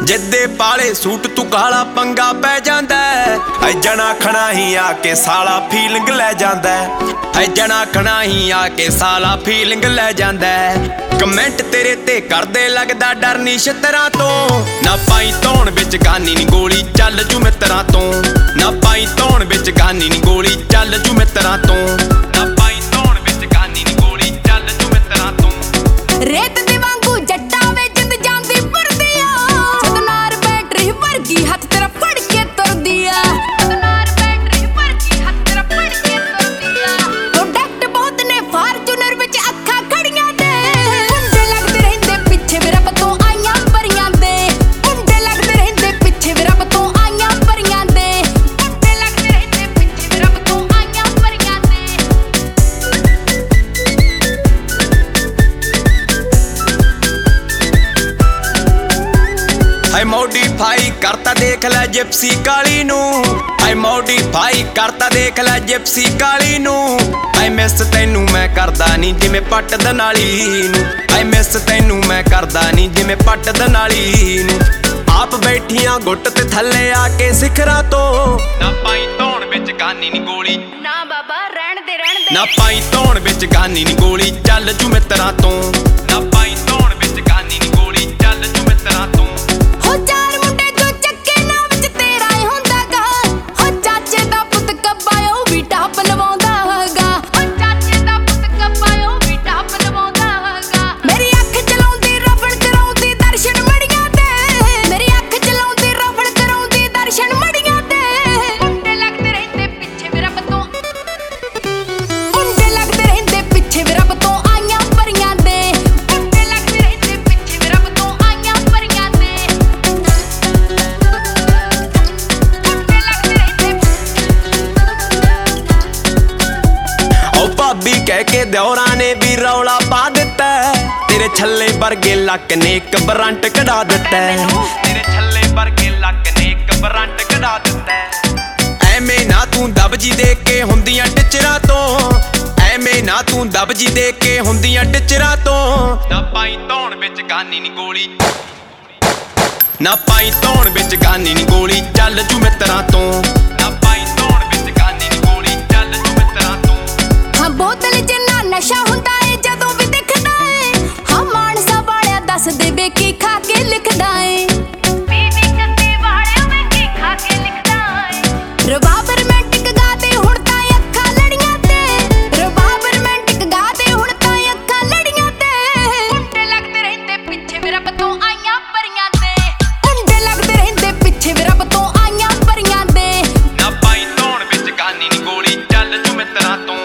ਜਿੱਦੇ ਪਾਲੇ ਸੂਟ ਤੂੰ ਕਾਲਾ ਪੰਗਾ ਪੈ ਜਾਂਦਾ ਐ ਜਣਾ ਖਣਾ ਹੀ ਆ ਕੇ ਸਾਲਾ ਫੀਲਿੰਗ ਲੈ ਜਾਂਦਾ ਐ ਜਣਾ ਖਣਾ ਹੀ ਆ ਕੇ ਸਾਲਾ ਫੀਲਿੰਗ ਲੈ ਜਾਂਦਾ ਕਮੈਂਟ ਤੇਰੇ ਤੇ ਕਰਦੇ ਲੱਗਦਾ ਡਰ ਨੀ ਛਿੱਤਰਾਂ ਤੋਂ ਨਾ ਪਾਈ ਧੌਣ ਵਿੱਚ ਗਾਨੀ ਨੀ ਗੋਲੀ ਚੱਲ ਜੂ ਮਿੱਤਰਾਂ ਤੋਂ ਨਾ ਪਾਈ ਧੌਣ ਵਿੱਚ ਗਾਨੀ ਨੀ ਗੋਲੀ ਚੱਲ ਜੂ ਮਿੱਤਰਾਂ ਤੋਂ ਨਾ ਪਾਈ ਧੌਣ ਵਿੱਚ ਗਾਨੀ ਨੀ ਗੋਲੀ ਚੱਲ ਜੂ ਮਿੱਤਰਾਂ ਤੋਂ ਰੇਤ ਦੇ ਵਾਂਗੂ ਜੱਟਾਂ ਵੇ ਜਿੰਦ ਜਾਂਦੀ ਫਿਰਦੀ ਆ ਸਦਨਾਰ ਬੈਟਰੀ ਵਰਗੀ ਹੱਥ ਤੇਰਾ ਫੜ ਕੇ ਤੁਰਦੀ ਆ ਸਦਨਾਰ ਬੈਟਰੀ ਵਰਗੀ ਹੱਥ ਤੇਰਾ ਫੜ ਕੇ ਤੁਰਦੀ ਆ ਪ੍ਰੋਡਕਟ ਬਹੁਤ ਨੇ ਫਾਰਚੂਨਰ ਵਿੱਚ ਅੱਖਾਂ ਖੜੀਆਂ ਦੇ ਮੁੰਡੇ ਲੱਗਦੇ ਰਹਿੰਦੇ ਪਿੱਛੇ ਵੇ ਰੱਬ ਤੋਂ ਆਈਆਂ ਪਰੀਆਂ ਦੇ ਮੁੰਡੇ ਲੱਗਦੇ ਰਹਿੰਦੇ ਪਿੱਛੇ ਵੇ ਰੱਬ ਤੋਂ ਆਈਆਂ ਪਰੀਆਂ ਦੇ ਮੁੰਡੇ ਲੱਗਦੇ ਰਹਿੰਦੇ ਪਿੱਛੇ ਵੇ ਰੱਬ ਤੋਂ ਆਈਆਂ ਪਰੀਆਂ ਦੇ ਹਾਈ ਮੋਡੀਫਾਈ ਕਰਤਾ ਦੇਖ ਲੈ ਜਿਪਸੀ ਕਾਲੀ ਨੂੰ ਹਾਈ ਮੋਡੀਫਾਈ ਕਰਤਾ ਦੇਖ ਲੈ ਜਿਪਸੀ ਕਾਲੀ ਨੂੰ ਹਾਈ ਮਿਸ ਤੈਨੂੰ ਮੈਂ ਕਰਦਾ ਨਹੀਂ ਜਿਵੇਂ ਪੱਟ ਦਨਾਲੀ ਨੂੰ ਹਾਈ ਮਿਸ ਤੈਨੂੰ ਮੈਂ ਕਰਦਾ ਨਹੀਂ ਜਿਵੇਂ ਪੱਟ ਦਨਾਲੀ ਨੂੰ ਆਪ ਬੈਠੀਆਂ ਗੁੱਟ ਤੇ ਥੱਲੇ ਆ ਕੇ ਸਿਖਰਾਂ ਤੋਂ ਨਾ ਪਾਈ ਧੌਣ ਵਿੱਚ ਗਾਨੀ ਨੀ ਗੋਲੀ ਨਾ ਬਾਬਾ ਰਹਿਣ ਦੇ ਨਾ ਪਾਈ ਧੌਣ ਵਿੱਚ ਗਾਨੀ ਨੀ ਗੋਲੀ ਚੱਲ ਜੂ ਮਿੱਤਰਾਂ ਤੋਂ ਨਾ ਪਾਈ ਧੌਣ ਵਿੱਚ ਗਾਨੀ ਨੀ ਗੋਲੀ ਚੱਲ ਜੂ ਮਿੱਤਰਾਂ ਤੋਂ ਹੋ ਚਾਰ ਮੁੰਡੇ ਜੋ ਚੱਕੇ ਨਾ ਵਿੱਚ ਤੇਰਾ ਹੀ ਹੁੰਦਾਗਾ ਹੋ ਚਾਚੇ ਦਾ ਪੁੱਤ ਕੱਬਾ ਉਹ ਵੀ ਟੱਪ ਲਵਾਉਂਦਾ ਹੈਗਾ ਹੋ ਚਾਚੇ ਦਾ ਪੁੱਤ ਕੱਬਾ ਉਹ ਵੀ ਟੱਪ ਲਵਾਉਂਦਾ ਹੈਗਾ ਮੇਰੀ ਅੱਖ ਚਲਾਉਂਦੀ ਰਫਲ ਕਰਾਉਂਦੀ ਦਰਸ਼ਨ ਮੜੀਆਂ ਤੇ ਮੇਰੀ ਅੱਖ ਚਲਾਉਂਦੀ ਰਫਲ ਕਰਾਉਂਦੀ ਦਰਸ਼ਨ ਮੜੀਆਂ ਤੇ ਮੁੰਡੇ ਲੱਗਦੇ ਰਹਿੰਦੇ ਪਿੱਛੇ ਵੇ ਰੱਬ ਤੋਂ ਮੁੰਡੇ ਲੱਗਦੇ ਰਹਿੰਦੇ ਪਿੱਛੇ ਵੇ ਰੱਬ ਤੋਂ ਆਈਆਂ ਪਰੀਆਂ ਦੇ ਮੁੰਡੇ ਲੱਗਦੇ ਰਹਿੰਦੇ ਪਿੱਛੇ ਵੇ ਰੱਬ ਤੋਂ ਆਈਆਂ ਪਰੀਆਂ ਦੇ ਓ ਭਾਬੀ ਕਹਿ ਕੇ ਦਿਓਰਾਂ ਨੇ ਵੀ ਰੌਲਾ ਪਾ ਦਿੱਤਾ ਤੇਰੇ ਛੱਲੇ ਵਰਗੇ ਲੱਕ ਨੇ ਇੱਕ ਬਰੰਟ ਕਢਾ ਦਿੱਤਾ ਤੇਰੇ ਛੱਲੇ ਵਰਗੇ ਲੱਕ ਨੇ ਇੱਕ ਬਰੰਟ ਕਢਾ ਦਿੱਤਾ ਐਵੇਂ ਨਾ ਤੂੰ ਦਬਜੀ ਦੇ ਕੇ ਹੁੰਦੀਆਂ ਟਿਚਰਾਂ ਤੋਂ ਐਵੇਂ ਨਾ ਤੂੰ ਦਬਜੀ ਦੇ ਕੇ ਹੁੰਦੀਆਂ ਟਿਚਰਾਂ ਤੋਂ ਨਾ ਪਾਈ ਧੌਣ ਵਿੱਚ ਗਾਨੀ ਨੀ ਗੋਲੀ ਨਾ ਪਾਈ ਧੌਣ ਵਿੱਚ ਗਾਨੀ ਨੀ ਗੋਲੀ ਚੱਲ ਜੂ ਮਿੱਤਰਾਂ ਤੋਂ ਨਾ ਪਾਈ ਧੌਣ ਵਿੱਚ ਗਾਨੀ ਨੀ ਗੋਲੀ ਚੱਲ ਜੂ ਮਿੱਤਰਾਂ ਤੋਂ ਹਾਂ ਬੋਤਲ ਜਿੰਨਾ ਨਸ਼ਾ ਹੁੰਦਾ ਏ ਜਦੋਂ ਵੀ ਦਿਖਦਾ ਏ ਹਾਂ ਮਾਨਸਾ ਵਾਲਿਆ ਦੱਸ ਦੇ ਵੇ ਕੀ ਖਾ ਕੇ ਲਿਖਦਾ ਏ ਬੀਬੀ ਕੰਦੇ ਵਾਲਿਆ ਵੇ ਕੀ ਖਾ ਕੇ ਲਿਖਦਾ ਏ ਰਬਾਬ ਰੋਮਾਂਟਿਕ ਗਾਦੇ ਹੁਣ ਤਾਂ ਅੱਖਾਂ ਲੜੀਆਂ ਤੇ ਰਬਾਬ ਰੋਮਾਂਟਿਕ ਗਾਦੇ ਹੁਣ ਤਾਂ ਅੱਖਾਂ ਲੜੀਆਂ ਤੇ ਮੁੰਡੇ ਲੱਗਦੇ ਰਹਿੰਦੇ ਪਿੱਛੇ ਵੇ ਰੱਬ ਤੋਂ ਆਈਆਂ ਪਰੀਆਂ ਦੇ ਮੁੰਡੇ ਲੱਗਦੇ ਰਹਿੰਦੇ ਪਿੱਛੇ ਵੇ ਰੱਬ ਤੋਂ ਆਈਆਂ ਪਰੀਆਂ ਦੇ ਨਾ ਪਾਈ ਧੌਣ ਵਿੱਚ ਗਾਨੀ ਨੀ ਗੋਲੀ ਚੱਲ ਜੂ ਮਿੱਤਰਾਂ ਤੋਂ